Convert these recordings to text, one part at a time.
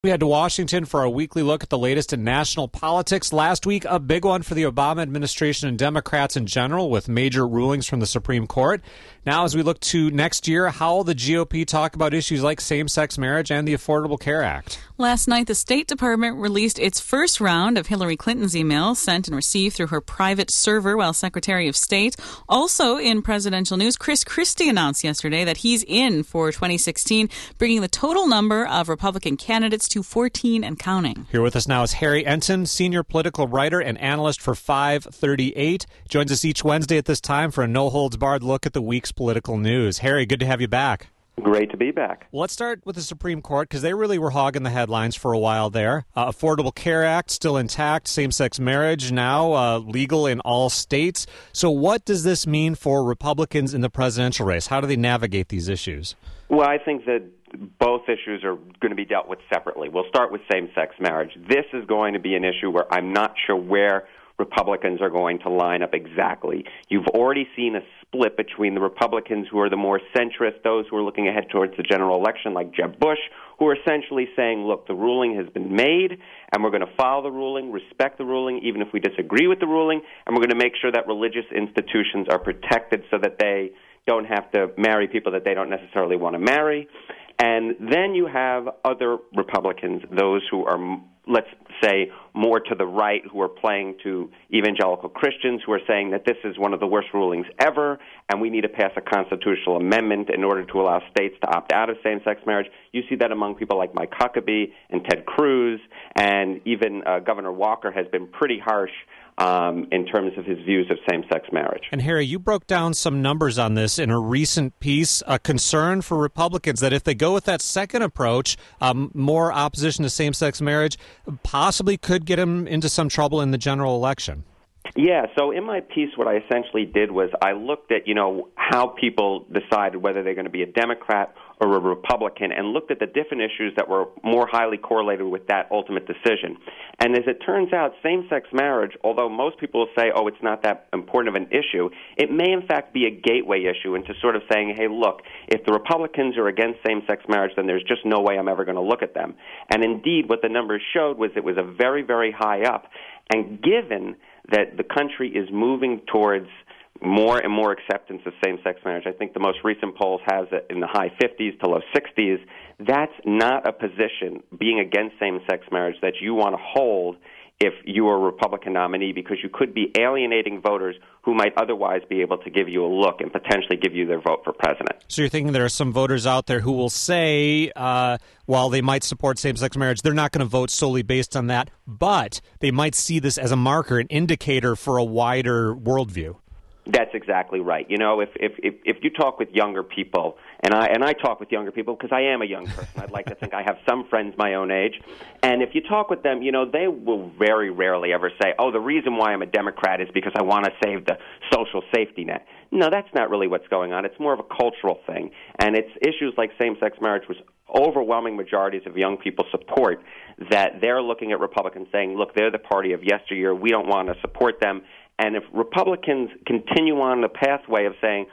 We head to Washington for our weekly look at the latest in national politics. Last week, a big one for the Obama administration and Democrats in general, with major rulings from the Supreme Court. Now, as we look to next year, how will the GOP talk about issues like same-sex marriage and the Affordable Care Act? Last night, the State Department released its first round of Hillary Clinton's emails sent and received through her private server while Secretary of State. Also in presidential news, Chris Christie announced yesterday that he's in for 2016, bringing the total number of Republican candidates to 14 and counting. Here with us now is Harry Enton, senior political writer and analyst for 538. Joins us each Wednesday at this time for a no-holds-barred look at the week's political news. Harry, good to have you back. Great to be back. Well, let's start with the Supreme Court, because they really were hogging the headlines for a while there. Affordable Care Act still intact, same-sex marriage now legal in all states. So what does this mean for Republicans in the presidential race? How do they navigate these issues? Well, I think that both issues are going to be dealt with separately. We'll start with same-sex marriage. This is going to be an issue where I'm not sure where Republicans are going to line up exactly. You've already seen a split between the Republicans who are the more centrist, those who are looking ahead towards the general election, like Jeb Bush, who are essentially saying, look, the ruling has been made, and we're going to follow the ruling, respect the ruling, even if we disagree with the ruling, and we're going to make sure that religious institutions are protected so that they don't have to marry people that they don't necessarily want to marry. And then you have other Republicans, those who are, let's say, more to the right, who are playing to evangelical Christians, who are saying that this is one of the worst rulings ever, and we need to pass a constitutional amendment in order to allow states to opt out of same-sex marriage. You see that among people like Mike Huckabee and Ted Cruz, and even Governor Walker has been pretty harsh in terms of his views of same-sex marriage. And Harry, you broke down some numbers on this in a recent piece, a concern for Republicans that if they go with that second approach, more opposition to same-sex marriage, possibly could get them into some trouble in the general election. Yeah, so in my piece, what I essentially did was I looked at, how people decided whether they're going to be a Democrat or a Republican, and looked at the different issues that were more highly correlated with that ultimate decision. And as it turns out, same-sex marriage, although most people will say, oh, it's not that important of an issue, it may in fact be a gateway issue into sort of saying, hey, look, if the Republicans are against same-sex marriage, then there's just no way I'm ever going to look at them. And indeed, what the numbers showed was it was a very, very high up. And given that the country is moving towards more and more acceptance of same-sex marriage, I think the most recent polls has it in the high 50s to low 60s, that's not a position, being against same-sex marriage, that you want to hold if you are a Republican nominee, because you could be alienating voters who might otherwise be able to give you a look and potentially give you their vote for president. So you're thinking there are some voters out there who will say, while they might support same-sex marriage, they're not going to vote solely based on that, but they might see this as a marker, an indicator for a wider worldview. That's exactly right. If you talk with younger people, and I talk with younger people because I am a young person. I'd like to think I have some friends my own age. And if you talk with them, they will very rarely ever say, oh, the reason why I'm a Democrat is because I want to save the social safety net. No, that's not really what's going on. It's more of a cultural thing. And it's issues like same-sex marriage, which overwhelming majorities of young people support, that they're looking at Republicans saying, look, they're the party of yesteryear. We don't want to support them. And if Republicans continue on the pathway of saying,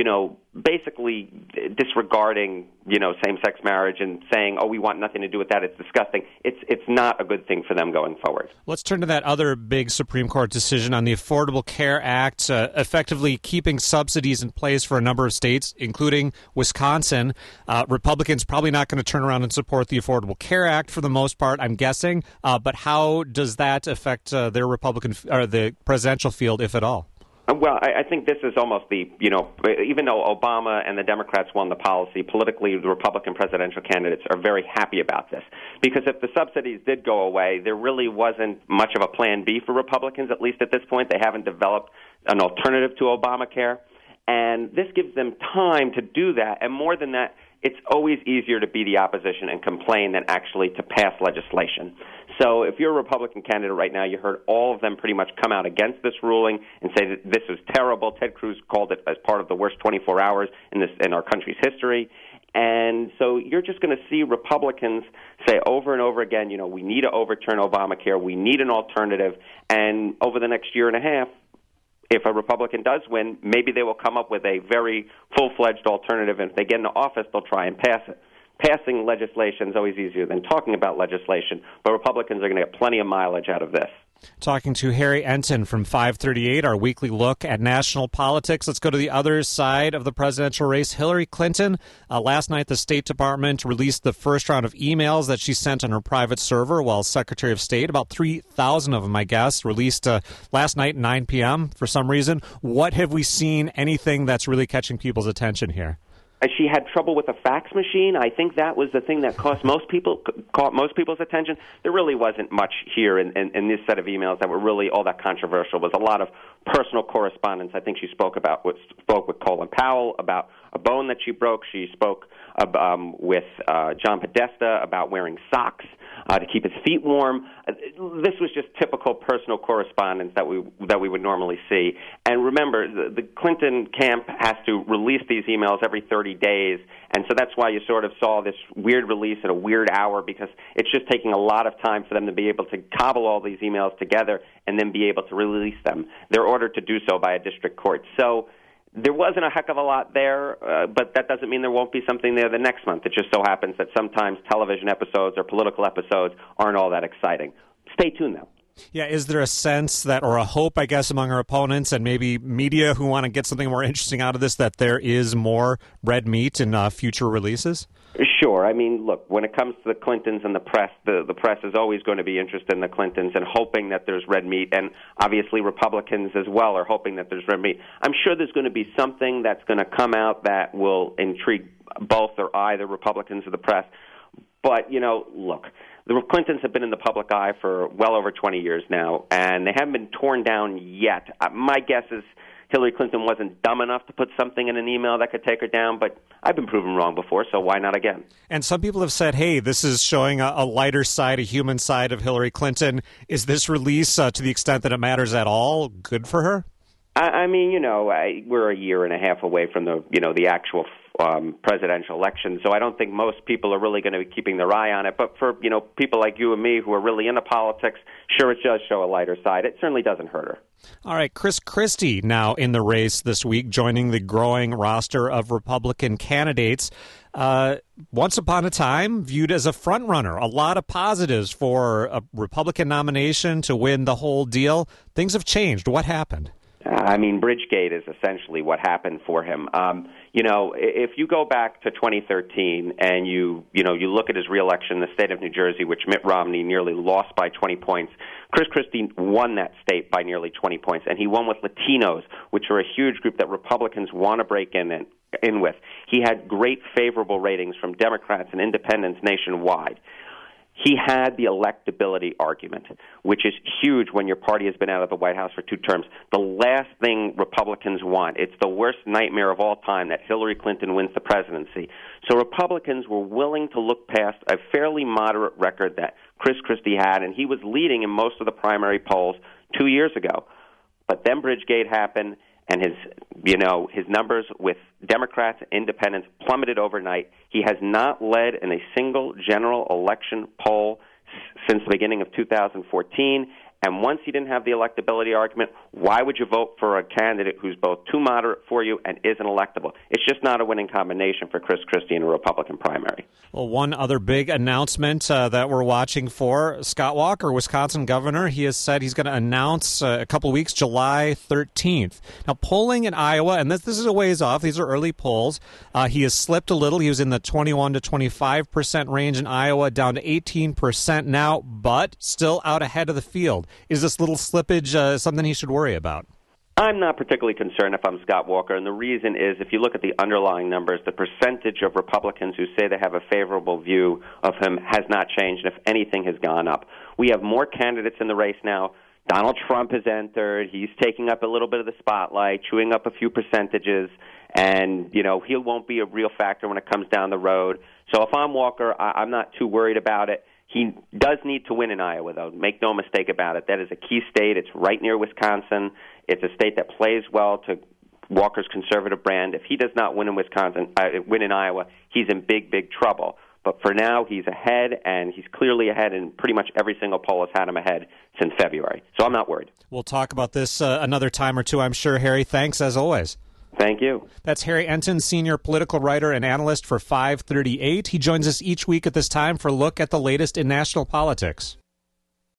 basically disregarding, same-sex marriage and saying, oh, we want nothing to do with that, it's disgusting, it's not a good thing for them going forward. Let's turn to that other big Supreme Court decision on the Affordable Care Act, effectively keeping subsidies in place for a number of states, including Wisconsin. Republicans probably not going to turn around and support the Affordable Care Act for the most part, I'm guessing. But how does that affect their Republican or the presidential field, if at all? Well, I think this is almost even though Obama and the Democrats won the policy, politically the Republican presidential candidates are very happy about this. Because if the subsidies did go away, there really wasn't much of a plan B for Republicans, at least at this point. They haven't developed an alternative to Obamacare. And this gives them time to do that. And more than that, it's always easier to be the opposition and complain than actually to pass legislation. So if you're a Republican candidate right now, you heard all of them pretty much come out against this ruling and say that this is terrible. Ted Cruz called it as part of the worst 24 hours in our country's history. And so you're just going to see Republicans say over and over again, we need to overturn Obamacare. We need an alternative. And over the next year and a half, if a Republican does win, maybe they will come up with a very full-fledged alternative, and if they get into office, they'll try and pass it. passing legislation is always easier than talking about legislation, but Republicans are going to get plenty of mileage out of this. Talking to Harry Enton from 538, our weekly look at national politics. Let's go to the other side of the presidential race. Hillary Clinton. Last night, the State Department released the first round of emails that she sent on her private server while Secretary of State. About 3,000 of them, I guess, released last night at 9 p.m. for some reason. What have we seen? Anything that's really catching people's attention here? She had trouble with a fax machine. I think that was the thing that caught most people's attention. There really wasn't much here in this set of emails that were really all that controversial. It was a lot of personal correspondence. I think she spoke with Colin Powell about a bone that she broke. She spoke with John Podesta about wearing socks to keep his feet warm. This was just typical personal correspondence that we would normally see. And remember, the Clinton camp has to release these emails every 30 days, and so that's why you sort of saw this weird release at a weird hour, because it's just taking a lot of time for them to be able to cobble all these emails together and then be able to release them. They're ordered to do so by a district court. So there wasn't a heck of a lot there, but that doesn't mean there won't be something there the next month. It just so happens that sometimes television episodes or political episodes aren't all that exciting. Stay tuned, though. Yeah, is there a sense that, or a hope, I guess, among our opponents and maybe media who want to get something more interesting out of this, that there is more red meat in future releases? Sure. I mean, look, when it comes to the Clintons and the press, the press is always going to be interested in the Clintons and hoping that there's red meat, and obviously Republicans as well are hoping that there's red meat. I'm sure there's going to be something that's going to come out that will intrigue both or either Republicans or the press. But, look, the Clintons have been in the public eye for well over 20 years now, and they haven't been torn down yet. My guess is Hillary Clinton wasn't dumb enough to put something in an email that could take her down, but I've been proven wrong before, so why not again? And some people have said, hey, this is showing a lighter side, a human side of Hillary Clinton. Is this release, to the extent that it matters at all, good for her? I mean, we're a year and a half away from the actual presidential election, so I don't think most people are really going to be keeping their eye on it. But for people like you and me who are really into politics, sure, it does show a lighter side. It certainly doesn't hurt her. All right, Chris Christie now in the race this week, joining the growing roster of Republican candidates. Once upon a time, viewed as a front-runner. A lot of positives for a Republican nomination to win the whole deal. Things have changed. What happened? I mean, Bridgegate is essentially what happened for him. If you go back to 2013 and you look at his reelection in the state of New Jersey, which Mitt Romney nearly lost by 20 points, Chris Christie won that state by nearly 20 points, and he won with Latinos, which are a huge group that Republicans want to break in with. He had great favorable ratings from Democrats and independents nationwide. He had the electability argument, which is huge when your party has been out of the White House for 2 terms. The last thing Republicans want, it's the worst nightmare of all time, that Hillary Clinton wins the presidency. So Republicans were willing to look past a fairly moderate record that Chris Christie had, and he was leading in most of the primary polls 2 years ago. But then Bridgegate happened, and his numbers with Democrats and independents plummeted overnight. He has not led in a single general election poll since the beginning of 2014. And once he didn't have the electability argument, why would you vote for a candidate who's both too moderate for you and isn't electable? It's just not a winning combination for Chris Christie in a Republican primary. Well, one other big announcement that we're watching for, Scott Walker, Wisconsin governor, he has said he's going to announce a couple weeks, July 13th. Now, polling in Iowa, and this is a ways off, these are early polls, he has slipped a little. He was in the 21 to 25% range in Iowa, down to 18% now, but still out ahead of the field. Is this little slippage something he should worry about? I'm not particularly concerned if I'm Scott Walker, and the reason is if you look at the underlying numbers, the percentage of Republicans who say they have a favorable view of him has not changed, and if anything has gone up. We have more candidates in the race now. Donald Trump has entered. He's taking up a little bit of the spotlight, chewing up a few percentages, and, he won't be a real factor when it comes down the road. So if I'm Walker, I'm not too worried about it. He does need to win in Iowa, though. Make no mistake about it. That is a key state. It's right near Wisconsin. It's a state that plays well to Walker's conservative brand. If he does not win in Iowa, he's in big, big trouble. But for now, he's ahead, and he's clearly ahead, and pretty much every single poll has had him ahead since February. So I'm not worried. We'll talk about this another time or two, I'm sure, Harry. Thanks, as always. Thank you. That's Harry Enton, senior political writer and analyst for 538. He joins us each week at this time for a look at the latest in national politics.